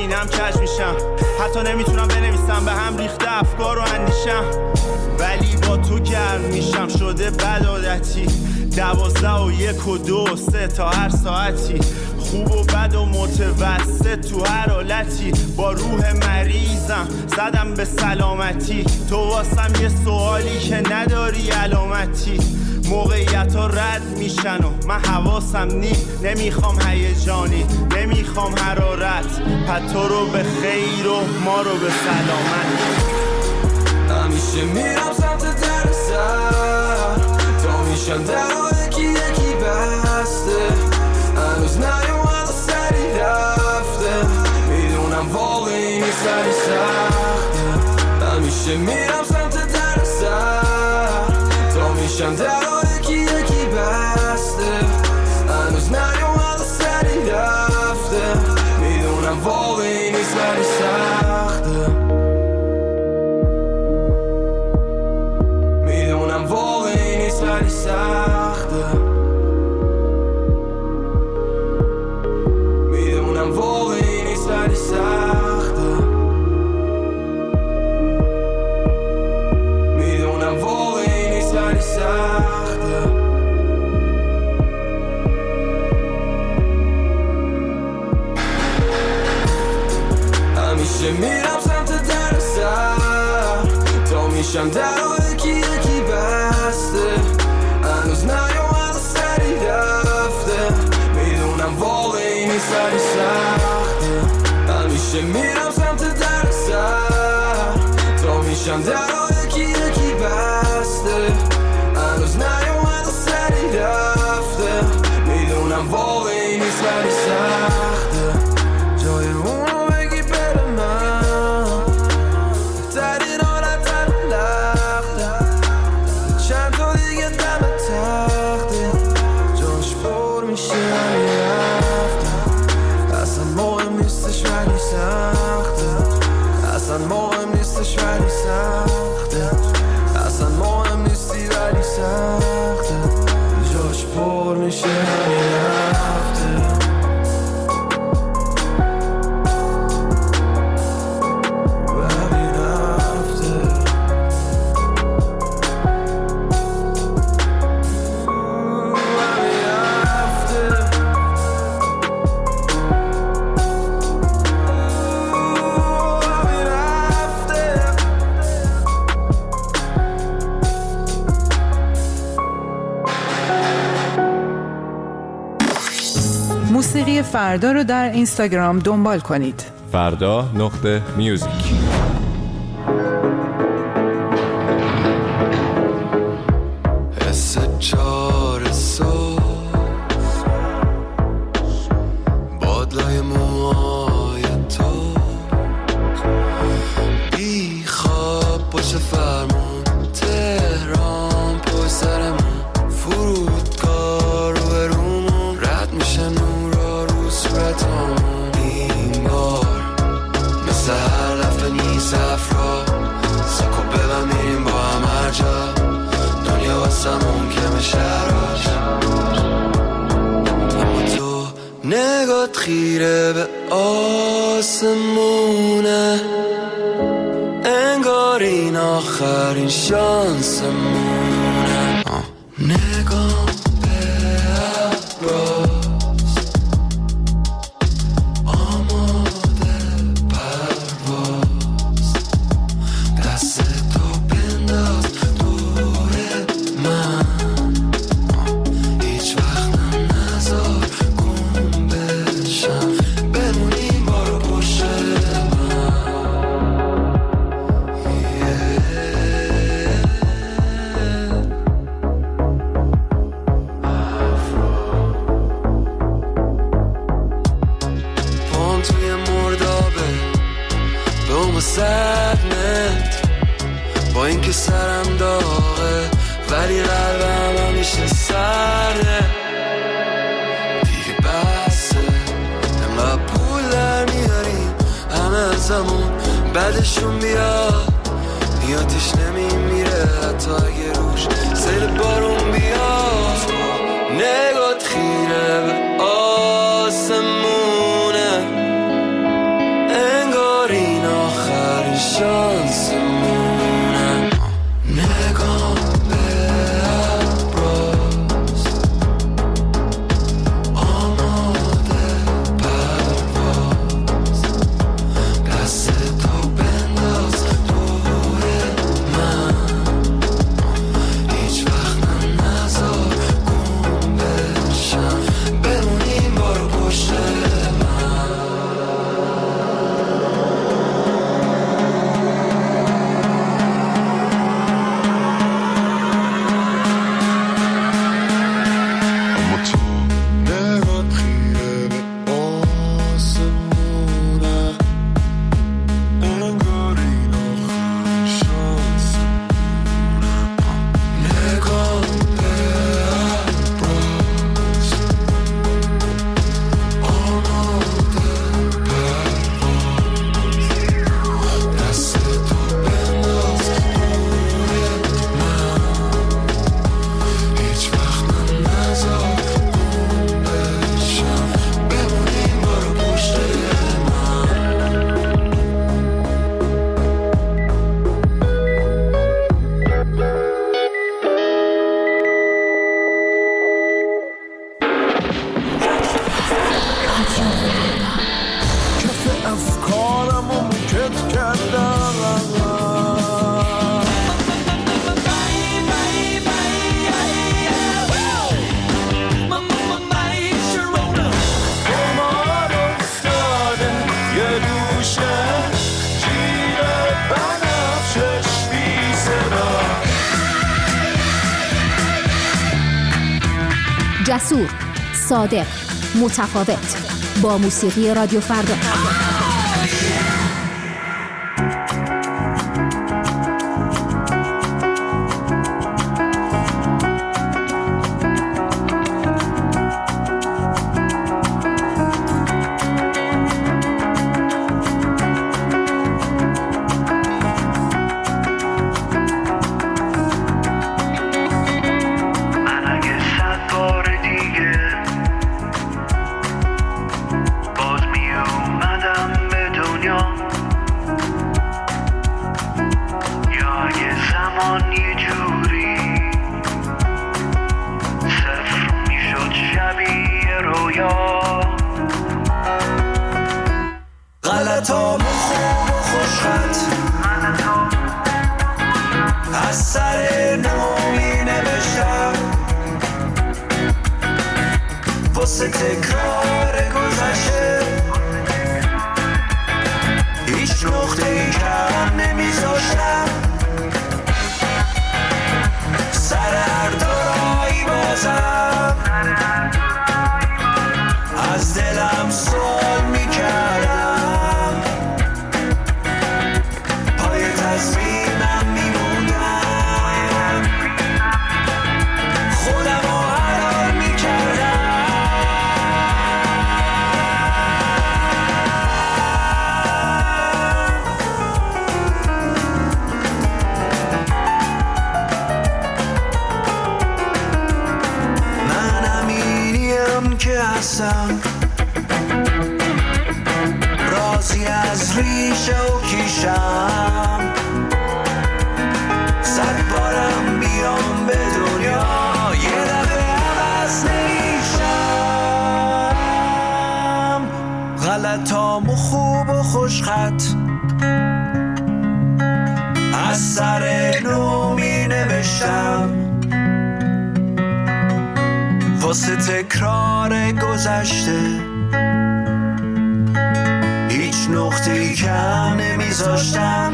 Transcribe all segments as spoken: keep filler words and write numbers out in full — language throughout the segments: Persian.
میبینم کج میشم، حتی نمیتونم بنویسم، به هم ریخته افکار و اندیشم، ولی با تو گرم میشم شده بد عادتی. دوازده و یک و دو و سه تا هر ساعتی، خوب و بد و متوسط تو هر حالتی. با روح مریضم زدم به سلامتی، تو واسم یه سوالی که نداری علامتی. موقعیت ها رد میشن و من حواسم نی، نمیخوام هیجانی، نمیخوام حرارت، پس تو رو به خیر و ما رو به سلامت. همیشه میرم سمت در سر، تا میشن در یکی یکی بسته، هنوز نیومد و سری رفته، میدونم واقعی نیست ولی سخته. همیشه میرم سمت در سر، تا میشن در یکی یکی بسته، هنوز نیومد و سری رفته، میدونم واقعی نیست ولی سخته. میدونم واقعی نیست ولی سخته. میدونم واقعی نیست ولی سخته. میدونم واقعی نیست ولی سخته. همیشه میرم سمت در سر، تا میشم در یکی یکی بسته، هنوز نیومد و سری رفته، میدونم واقعی نیست ولی سخته. همیشه میرم سمت در سر، تا میشم در یکی یکی بسته، هنوز نیومد و سری رفته، میدونم واقعی نیست ولی سخته. جای اونو بگی بره من، بهترین حالت رو لخته، چند تا دیگه دم تخته، جاش پر میشه ولی رفته، اصلا مهم نیستش ولی سخته، اصلا مهم نیستش ولی سخته، اصلا مهم نیستی ولی سخته، جاش پر میشه ولی رفته. موسیقی فردا رو در اینستاگرام دنبال کنید. فردا نقطه میوزیک. حس چار سوز بادلای موهای تو، بی خواب باشه فرمون تهران پای سرمون، فرودگاه رو برومون رد میشه نورا رو صورتامون، این بار مثل هر دفعه نیست افرا سکو ببن میریم با هم هر جا، دنیا واسمون کم شراش، اما تو نگات خیره به آسمونه، انگار این آخرین شانسمونه، نگام به ابراز آماده پرواز، دست تو بنداز دور من، هیچ وقتم نذار گم بشم، بمونیم بارو پشت من. پام توی مردابه به اون صدمت، با اینکه سرم داغه ولی قلبم همیشه سرده، دیگه بسه انقدر پول در میاریم همه ازمون، بعدشون بیاد نیاتش نمیمیره حتی اگه روش سیل بارون بیاد، نگات خیره به آسمونه، جسور، صادق، متفاوت، با موسیقی رادیو فردا. غلطام خوب و خوشخط از سر نو می نوشتم واسه تکرار گذشته هیچ نقطه ای کم نمیذاشتم سر هر دارایی بازم از دلم سوال میکردم پای تصمیمم میموندم خودم رو حلال میکردم من امینیم که هستم رازی از ریشه و کیشم صد بارم بیام به دنیا یه دفعه عوض نمیشم غلطام و خوب و خوشخط از سر نو می نوشتم واسه تکرار گذشته هیچ نقطه ای کم نمیذاشتم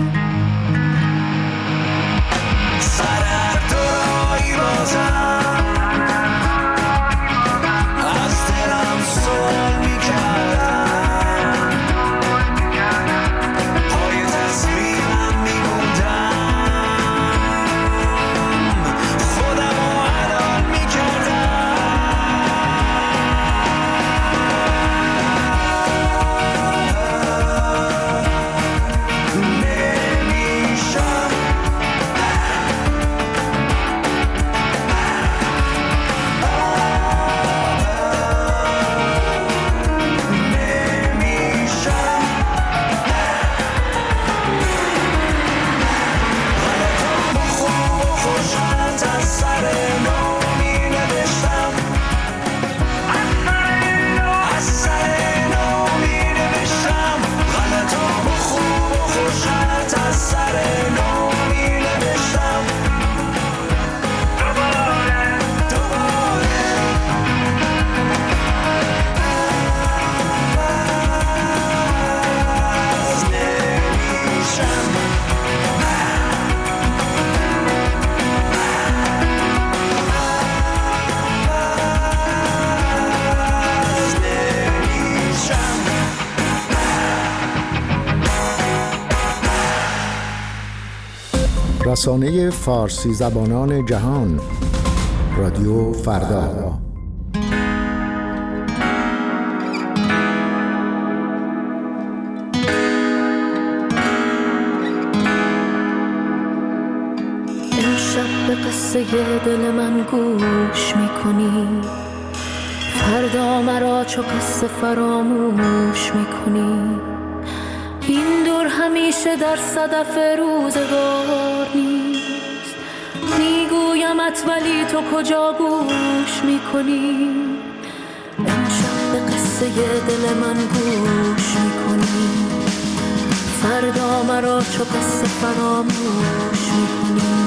سر هر دورایی بازم از دلم سوال میکردم پای تصمیمم میموندم خودم رو حلال میکردم رسانه فارسی زبانان جهان رادیو فردا. امشب به قصه دل من گوش میکنی فردا مرا چو قصه فراموش میکنی این دور همیشه در صدف روزگار نیست میگویمت ولی تو کجا گوش میکنی امشب به قصه دل من گوش میکنی فردا مرا چو قصه فراموش میکنی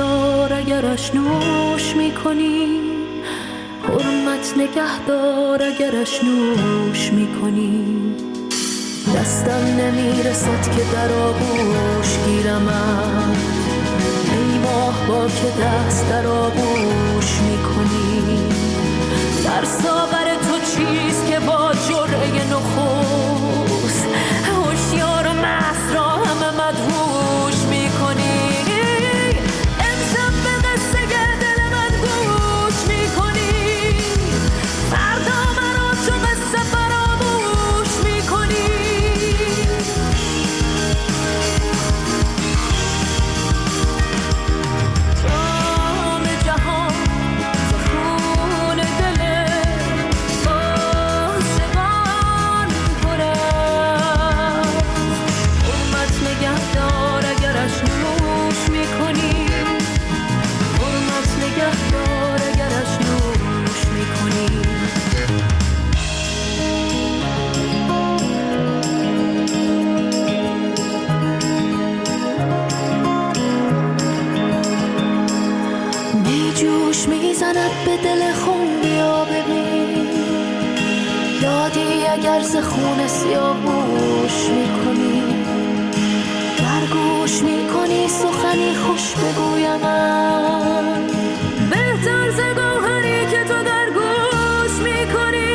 دار اگرش نوش میکنی، حرمت نگه دار اگرش نوش میکنی. دستم نمیرسد که در آغوش گیرمت، ای ماه با که دست در آغوش میکنی. در ساغر تو چیست که با جرعه نخست هوشیار و مست را همه مدهوش میکنی. امشب به قصه دل من گوش میکنی، فردا مرا چو قصه فراموش میکنی. جام جهان زخون دل عاشقان پر است، حرمت نگه دار اگرش نوش میکنی، حرمت نگه دار اگرش نوش میکنی. می جوش میزند به دل خون، بیا ببین دادی اگر ز خون سیاوش میکنی. در گوش میکنی سخنی خوش بگویم، بهتر ز گوهری که تو در گوش میکنی.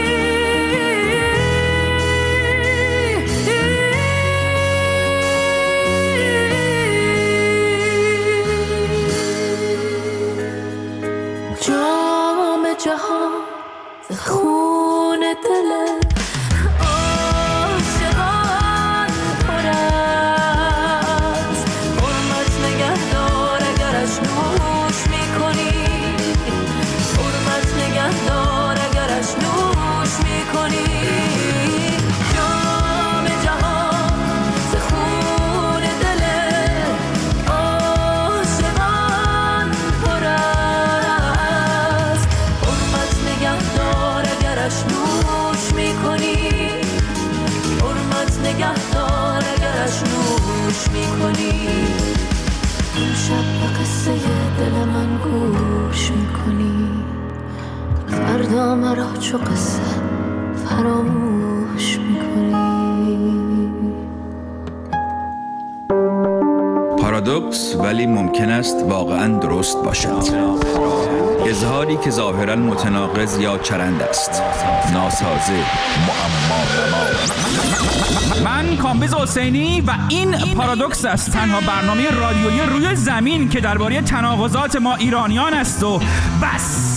جام جهان ز خون دل عاشقان پر است، حرمت نگه دار اگرش نوش میکنی، حرمت نگه دار اگرش نوش میکنی. جام جهان ز خون دل عاشقان پر است، حرمت نگه دار اگرش نوش میکنی، حرمت نگه دار اگرش نوش میکنی. امشب به قصه دل من گوش میکنی، فردا مرا چو قصه فراموش میکنی. پارادوکس ولی ممکن است واقعاً درست باشد. اظهاری که ظاهراً متناقض یا چرند است، ناسازه، معما. من کامبیز حسینی و این پارادوکس است، تنها برنامه رادیویی روی زمین که درباره تناقضات ما ایرانیان است و بس.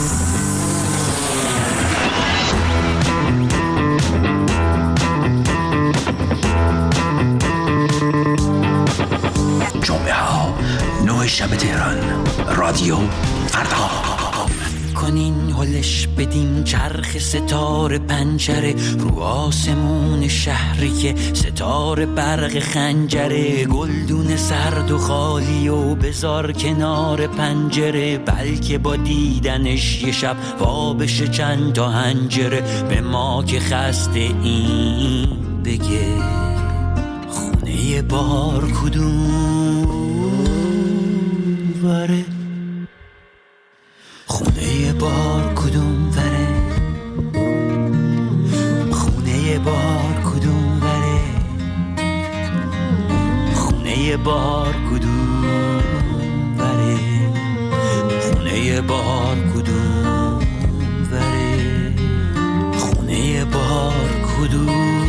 جمعه ها نه شب تهران، رادیو فردا. کنین هلش بدین چرخ ستاره پنجره، رو آسمون شهری که ستاره برق خنجره. گلدون سرد و خالی و بذار کنار پنجره، بلکه با دیدنش یه شب وا بشه چند تا هنجره. به ما که خسته این بگه خونه بار کدوم وره، خونه بار کدوم وره، خونه بار کدوم وره، خونه بار کدوم وره، خونه بار کدوم وره، خونه بار کدوم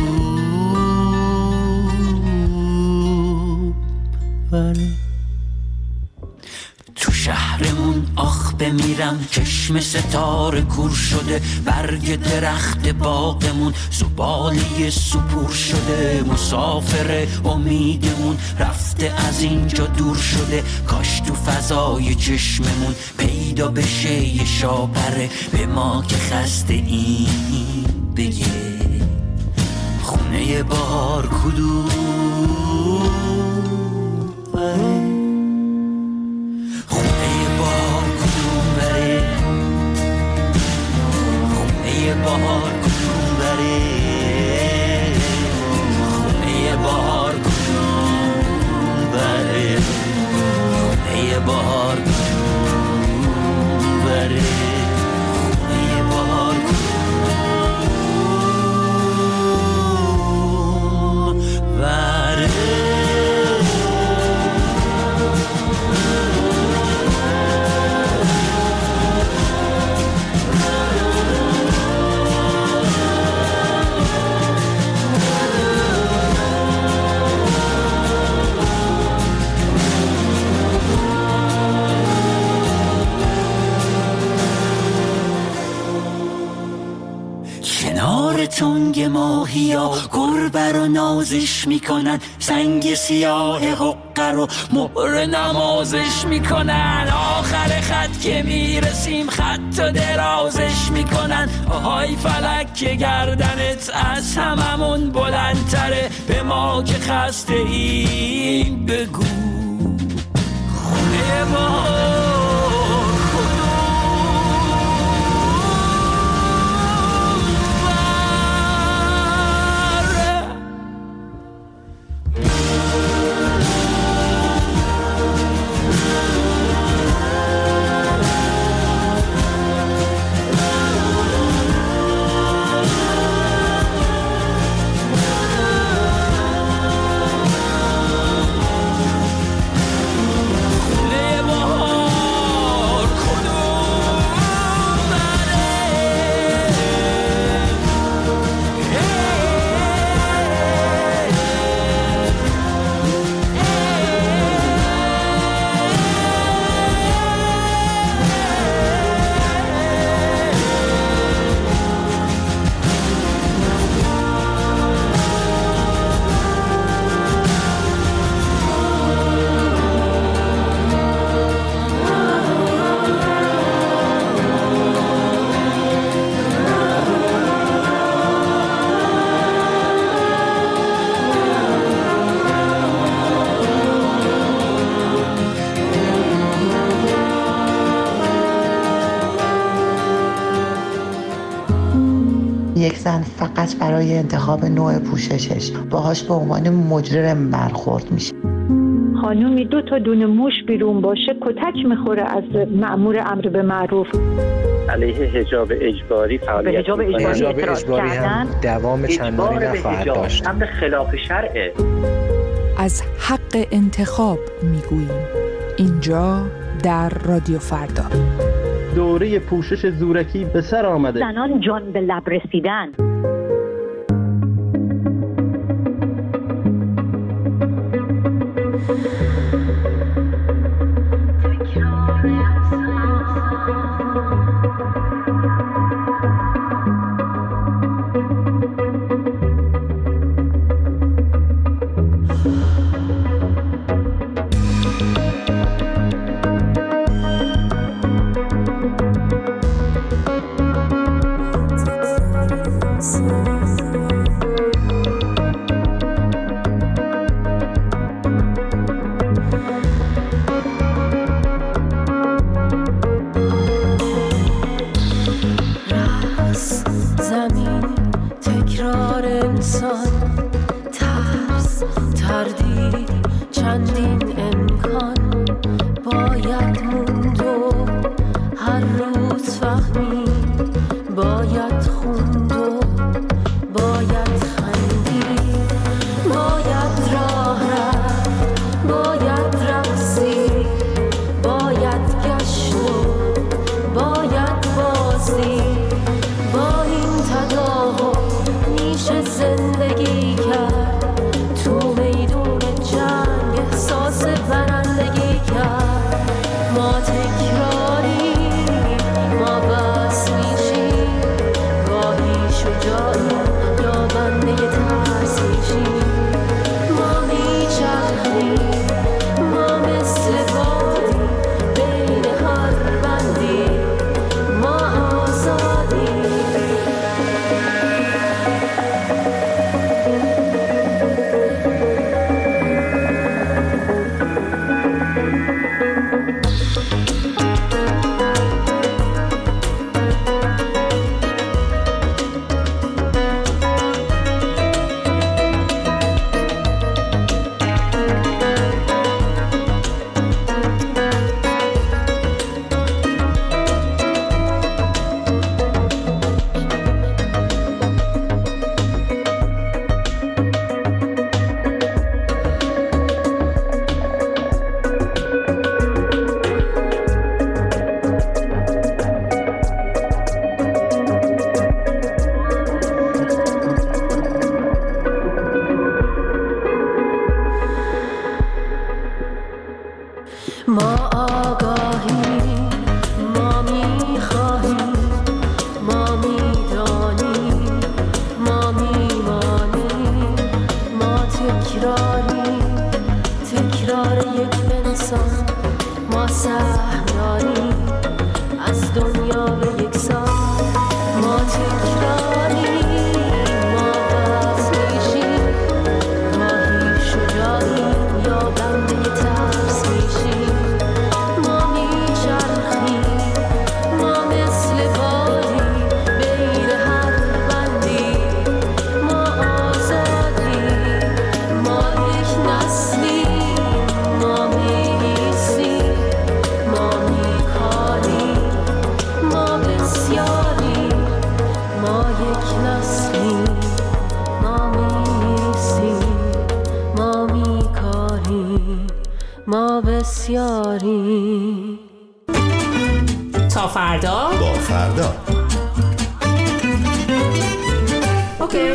وره. تو شهرمون آخ بمیرم، چشم ستاره کور شده، برگ درخت باغمون زباله سپور شده. مسافر امیدمون رفته از اینجا دور شده، کاش تو فضای چشممون پیدا بشه یه شاپره. به ما که خسته این بگه خونه بار کدوم وره، بهار کدوم بره، خونه بهار کدوم بره، خونه بهار وره خونه بار کن وره کنار تنگ ماهی ها گربه رو نازش میکنن، سنگ سیاه حقه رو مهر نمازش میکنن، آخر خط که میرسیم خط و درازش میکنن، آهای فلک که گردنت از هممون بلندتره، به ما که خسته ایم بگو خونه ما یک زن فقط برای انتخاب نوع پوششش باهاش به عنوان مجرم برخورد میشه. خانومی دو تا دونه موش بیرون باشه کتک میخوره از مأمور امر به معروف. علیه حجاب اجباری فعالیت حجاب اجباری, حجاب اجباری هم دوام چندانی نخواهد داشت. امر خلاف شرعه. از حق انتخاب میگوییم اینجا در رادیو فردا. دوره پوشش زورکی به سر آمده. زنان جان به لب رسیدن. تا فردا با فردا. اوکی.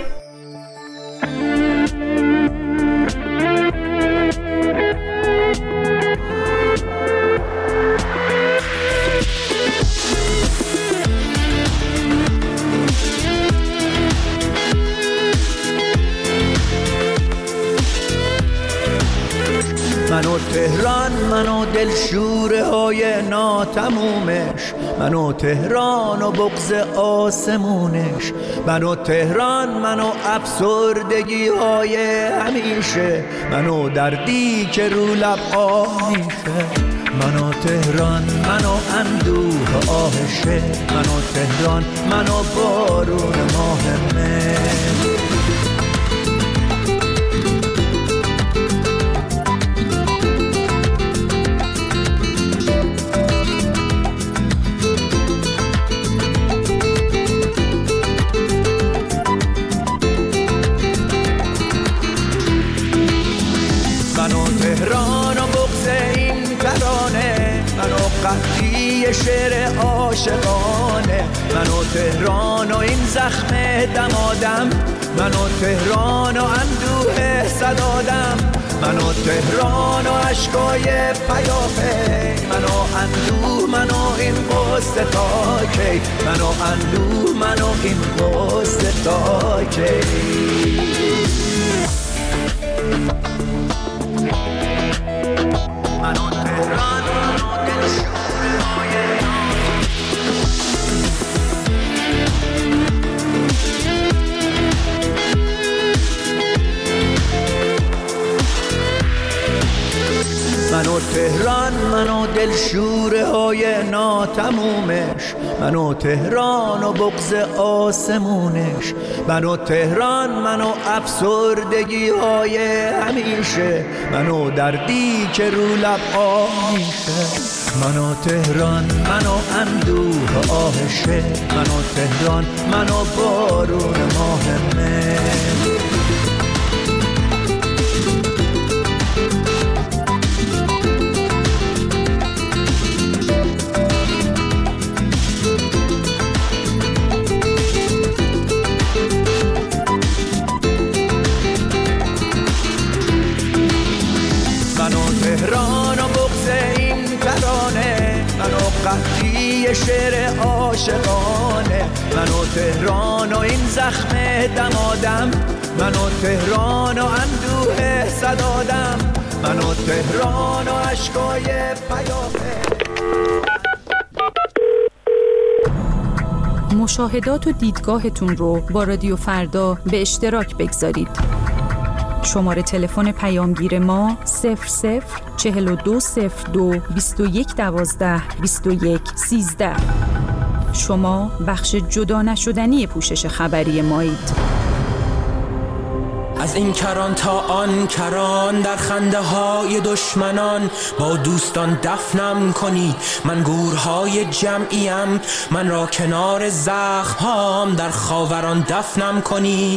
منو تهران، منو دلشوره های ناتمومش، منو تهران و بغض آسمونش، منو تهران، منو افسردگی های همیشه، منو دردی که رو لب آه میشه. منو تهران، منو اندوه آهشه، منو تهران، منو بارون ماه مهر. قطعی شعر عاشقانه، منو تهران و این زخم دمادم، منو تهران و اندوه صدادم، منو تهران و عشقای پیاپی، منو اندوه، منو این قصه تا کی، منو اندوه، منو این قصه تا کی. منو تهران، منو تهران، منو دلشوره های ناتمومش، منو تهران و بغض آسمونش، منو تهران، منو افسردگی های همیشه، منو دردی که رو لب آه میشه. منو تهران، منو اندوه آهشه، منو تهران، منو بارون ماه مهر. قطعی شعر عاشقانه، منو تهران و این زخم دمادم، منو تهران و اندوه صدادم، منو تهران و عشقای پیاپی. مشاهدات و دیدگاهتون رو با رادیو فردا به اشتراک بگذارید. شماره تلفن پیامگیر ما صفر صفر چهل و دو صفر دو بیست و یک دوازده بیست و یک سیزده. شما بخش جدا نشدنی پوشش خبری مایید. از این کران تا آن کران، در خنده های دشمنان با دوستان دفنم کنید. من گورهای جمعیم، من را کنار زخم هام در خاوران دفنم کنید.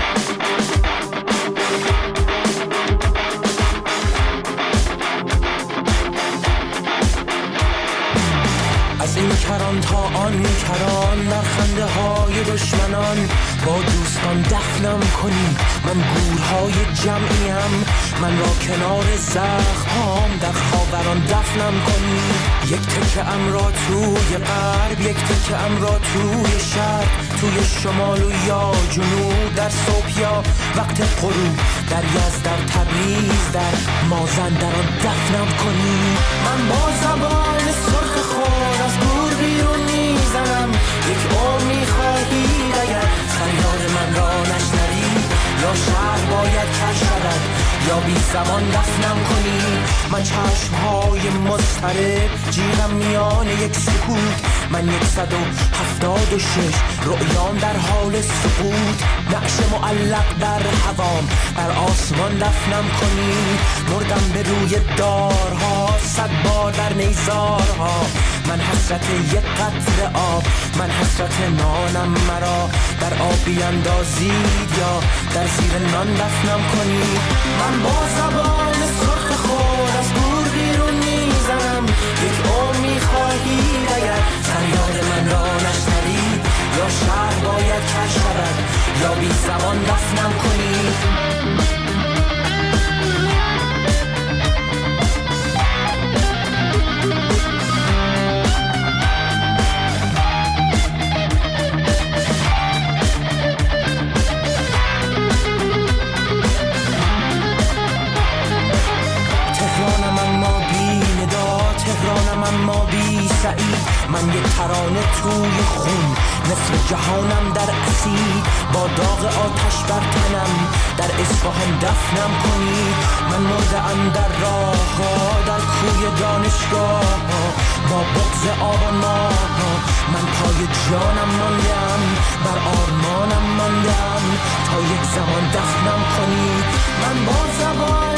این کران تا آن کران، در خنده های دشمنان با دوستان دفنم کنید. من گورهای جمعیم، من را کنار زخم هام در خاوران دفنم کنید. یک تکه ام را توی غرب، یک تکه ام را توی شرق، توی شمال و یا جنوب، در صبح یا وقت غروب، در یزد، در تبریز، در مازندران دفنم کنید. من با زبان سرخ خور از گور بیرون میزنم. یک عمر میخواهید اگر فریاد من را نشنوی، یا شهر باید کش شود یا بی زمان دفنم کنی. من چشمهای مضطرب جیغم میان یک سکوت، من یکصد و هفتاد و شش رؤیام در حال سقوط. نقش معلق در هوام بر آسمان دفنم کنی. مردم به روی دارها صد بار در نیزارها. من حسرت یک قطره آب، من حسرت نانم مرا در آب بیندازید یا در زیر نان دفنم کنید. من با زبان سرخ خور از دور بیرون میزنم. یک عمر میخواهید اگر بی زبان دفنم کنید. اما بی سعید من یک ترانه توی خون نصف جهانم در اسید با داغ آتش بر تنم در اصفهان دفنم کنید. من مرده‌ام در راه ها در کوی دانشگاه با بغض آبان ماه. من پای جانم ماندم بر آرمانم ماندم تا یک زمان دفنم کنید. من با زبان